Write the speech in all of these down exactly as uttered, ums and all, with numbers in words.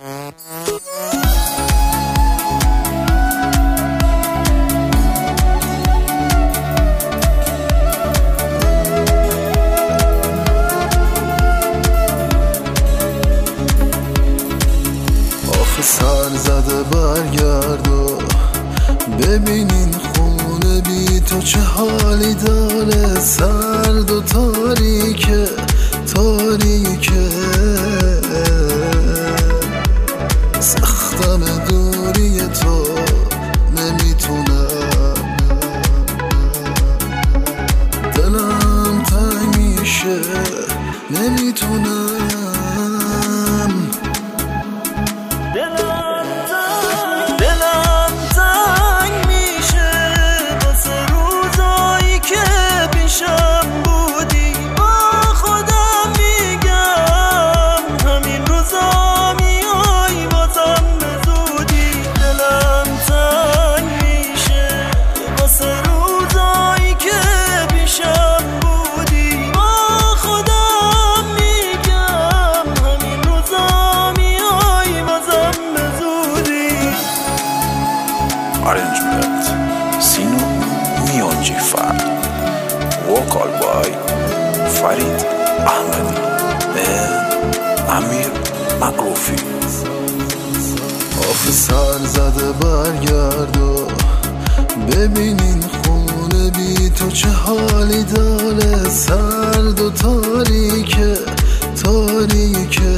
سر زده برگرد و ببین این خونه بی تو چه حالی داره. سرد و تاریکه تاریکه، سختم دوری تو نمیتونم، دلم تنگ میشه نمیتونم. Arrangement Sino Mionjifar, vocal by Farid Ahmadi and Amir Maghloufi. آخه سر زده برگرد و ببین این خونه بی تو چه حالی داره. سرد و تاریکه تاریکه،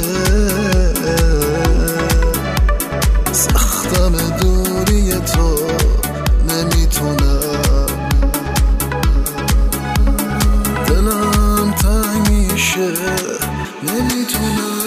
سختم دوری تو نمیتونم، دلم تنگ میشه نمیتونم.